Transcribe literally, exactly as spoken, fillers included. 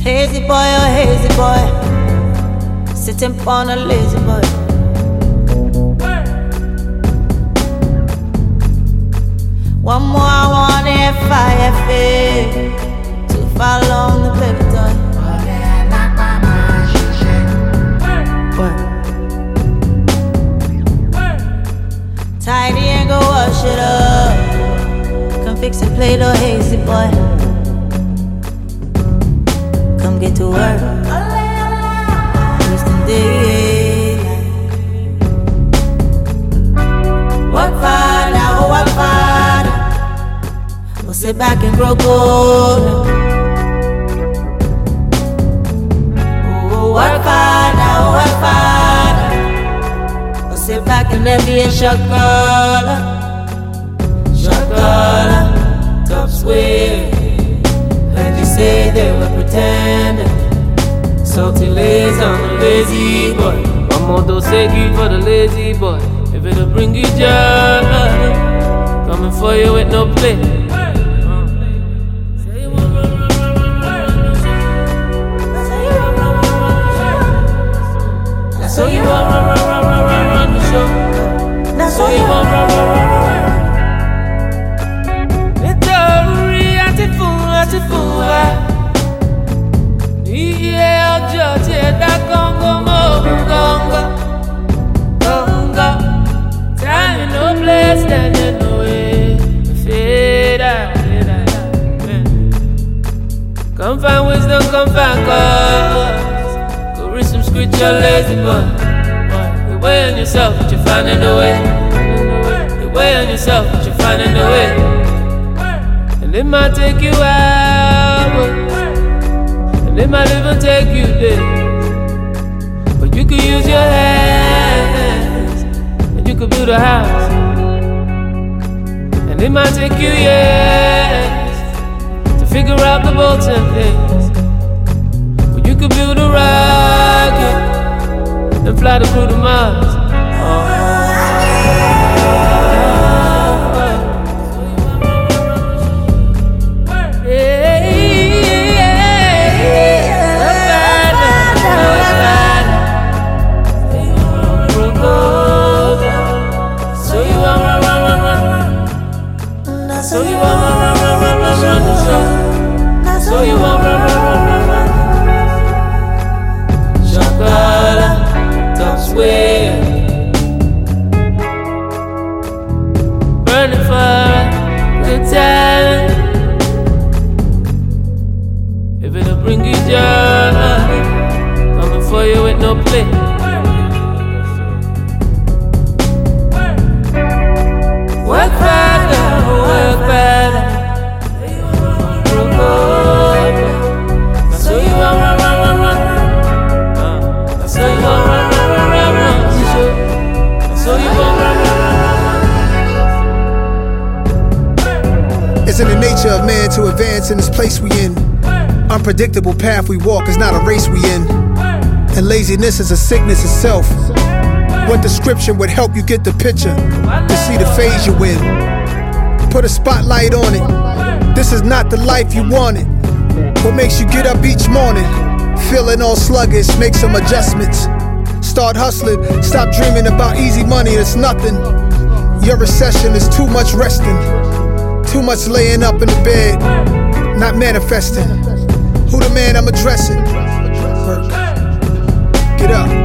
Hazy boy, oh hazy boy, sitting on a lazy boy. One more I want if I feel too far along the paper toy. Tidy and go wash it up. Come fix and play the hazy boy. Come get to work. Wasting daylight. Work hard, now work hard. We'll sit back and grow cold. Oh, work hard, now work hard. We'll sit back and then be a shakala. Shakala, top swing. Heard you say they were pretending. Salty lays on the lazy boy. One more dosegi for the lazy boy. If it'll bring you joy, coming for you with no play. So you want run, run, run, run, run, run the show. That's so you want run, run, run, run. Àti fún wa, iye ọjọ́ tí ẹ dá kọ́ńgọ́ mọ́ kọ́ńgọ́, kọ́ńgọ́. Time no place, standing no way. Fade out, fade out. Come find wisdom, come find cause. Go read some scripture, lazy boy. You weigh on yourself, but you're finding a way. You weigh on yourself, but you're finding a way. And it might take you hours, and it might even take you days. But you could use your hands, and you could build a house. And it might take you years to figure out the bolts and things. But you could build a rocket and fly the crew to Mars. Oh. So you want run, run, run, run, run, run the show. So you want run, run, run, run, run. Shakala, top swing. Burning for a good time. If it'll bring you joy, coming for you with no play. Work hard, work better. So you want run, run, run, run. So you want run, run, run, run, run. So you want run, run, run. It's in the nature of man to advance in this place we in. Unpredictable path we walk is not a race we in. And laziness is a sickness itself. What description would help you get the picture to see the phase you in? Put a spotlight on it. This is not the life you wanted. What makes you get up each morning? Feeling all sluggish, make some adjustments. Start hustling, stop dreaming about easy money, it's nothing. Your recession is too much resting, too much laying up in the bed, not manifesting. Who the man I'm addressing? Get up.